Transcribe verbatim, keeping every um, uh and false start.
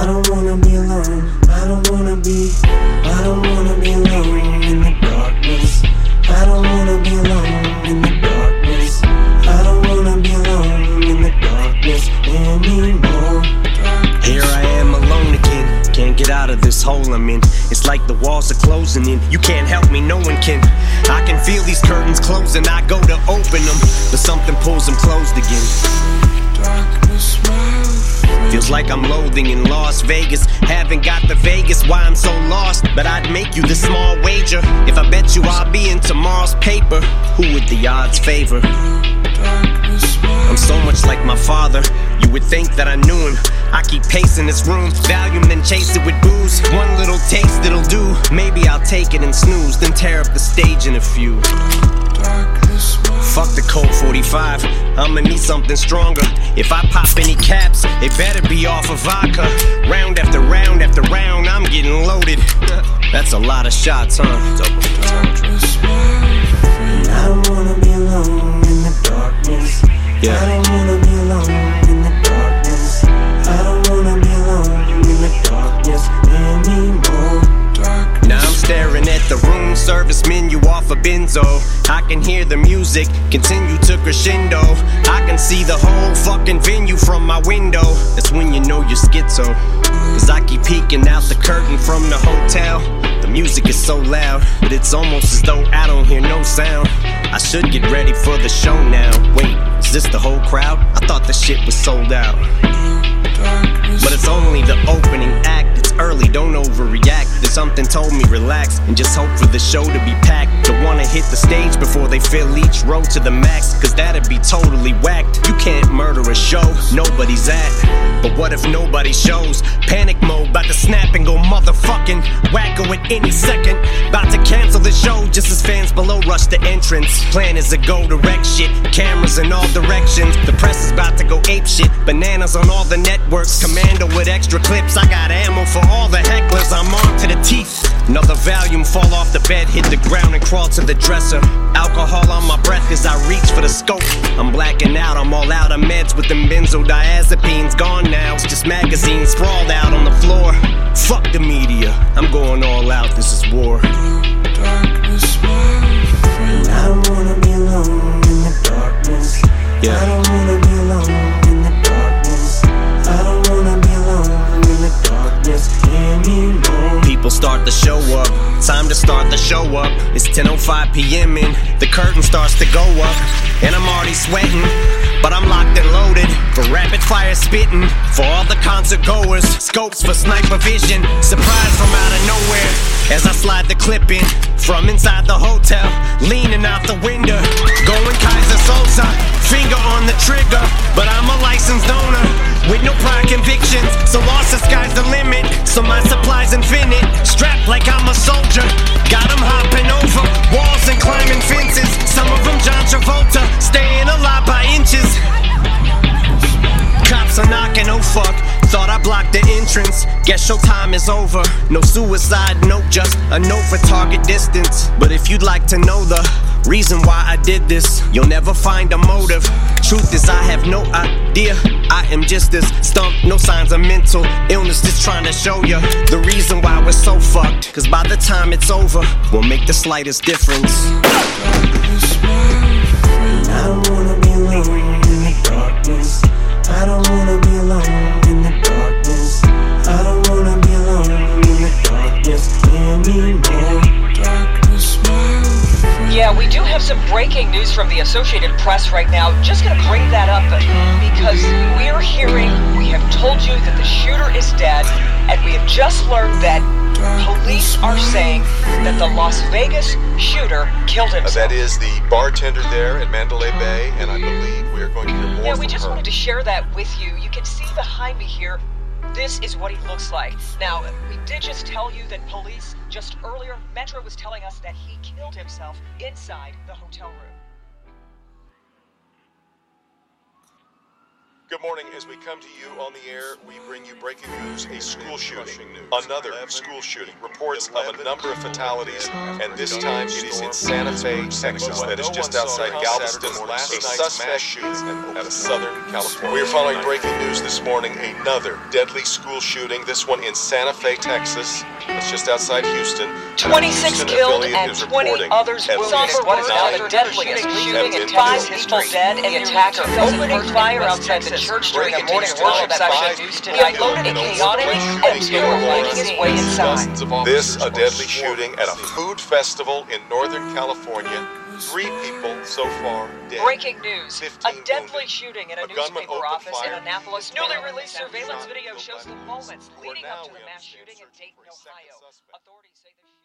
I don't wanna be alone. I don't wanna be, I don't wanna be alone in the darkness. I don't wanna be alone in the darkness. I don't wanna be alone in the darkness anymore. Here I am alone again, can't get out of this hole I'm in. It's like the walls are closing in, you can't help me, no one can. I can feel these curtains closing, I go to open them, but something pulls them closed again. Feels like I'm loathing in Las Vegas. Haven't got the Vegas, why I'm so lost. But I'd make you this small wager. If I bet you I'll be in tomorrow's paper, who would the odds favor? I'm so much like my father, you would think that I knew him. I keep pacing this room, Valium then chase it with booze. One little taste it'll do, maybe I'll take it and snooze, then tear up the stage in a few. Fuck the Colt forty-five, I'ma need something stronger. If I pop any caps, it better be off of vodka. Round after round after round, I'm getting loaded. That's a lot of shots, huh? I don't wanna be alone in the darkness. Yeah. I don't wanna be alone in the darkness. I don't wanna be alone in the darkness anymore. Now I'm staring at the room service menu off a benzo. I can hear the music continue to crescendo. I can see the whole fucking venue from my window. That's when you know you're schizo, cause I keep peeking out the curtain from the hotel. The music is so loud, but it's almost as though I don't hear no sound. I should get ready for the show now. Wait, is this the whole crowd? I thought the shit was sold out. But it's only the opening act, it's early, don't overreact. Then something told me relax, and just hope for the show to be packed. Don't wanna hit the stage before they fill each row to the max, cause that'd be totally whacked. You can't murder a show nobody's at, but what if nobody shows? Panic mode, bout to snap and go motherfucking wacko at any second. Bout to cancel the show just as fans below rush the entrance. Plan is to go direct shit, cameras in all directions. The press is about to go ape shit, bananas on all the networks. Commando with extra clips, I got ammo for all the hecklers. I'm on to the teeth. Another Valium, fall off the bed, hit the ground and crawl to the dresser. Alcohol on my breath as I reach for the scope. I'm blacking out, I'm all out of meds with them benzodiazepines. Gone now, it's just magazines sprawled out on the floor. Fuck the media, I'm going all out, this is war. I don't wanna be alone in the darkness. Yeah. I don't wanna be alone in the darkness. I don't wanna be alone in the darkness anymore. People start to show up, time to start the show up. It's ten oh five p.m. and the curtain starts to go up. And I'm already sweating, but I'm locked and loaded for rapid fire spitting. For all the concert goers, scopes for sniper vision. Surprise from out of nowhere as I slide the clip in from inside the hotel, leaning out the window, going Kaiser Sosa, finger on the trigger. But I'm a licensed owner with no prior convictions, so lost the sky's the limit. So my supply's infinite, strapped like I'm a soldier. Got 'em hopping over walls and climbing fences. Some of them John Travolta, staying alive by inches. Cops are knocking, oh fuck, thought I blocked the entrance. Guess showtime is over. No suicide note, just a note for target distance. But if you'd like to know the reason why I did this, you'll never find a motive. Truth is I have no idea, I am just this stump. No signs of mental illness, just trying to show you the reason why we're so fucked. Cause by the time it's over, we'll make the slightest difference. I don't wanna be alone in the darkness. I don't wanna be alone in the darkness. I don't wanna be alone in the darkness anymore. Yeah, we do have some breaking news from the Associated Press right now. Just gonna bring that up because we're hearing, we have told you that the shooter is dead, and we have just learned that police are saying that the Las Vegas shooter killed himself. Uh, that is the bartender there at Mandalay Bay, and I believe we are going to hear more Yeah, from we just her. wanted to share that with you. You can see behind me here, this is what he looks like. Now, we did just tell you that police, just earlier, Metro was telling us that he killed himself inside the hotel room. Good morning. As we come to you on the air, we bring you breaking news, a school shooting. Another school shooting. Reports of a number of fatalities, and this time it is in Santa Fe, Texas. That is just outside Galveston. A suspect shooting at a Southern California. We are following breaking news this morning. Another deadly school shooting, this one in Santa Fe, Texas. It's just outside Houston. twenty-six killed and twenty others wounded. What is now the deadliest shooting in five people dead, and the attacker opening fire outside the church during a morning worship session. He unloaded a chaotic and people making his way inside. This, a deadly shooting at a food festival in Northern California. Three people so far dead. Breaking news. A deadly wounded. shooting in a, A gunman newspaper opened office fire. in Annapolis. Newly released surveillance video No shows the weapons. moments We're leading now, up to we the mass understand, shooting in searching Dayton, for a second Ohio. suspect. Authorities say the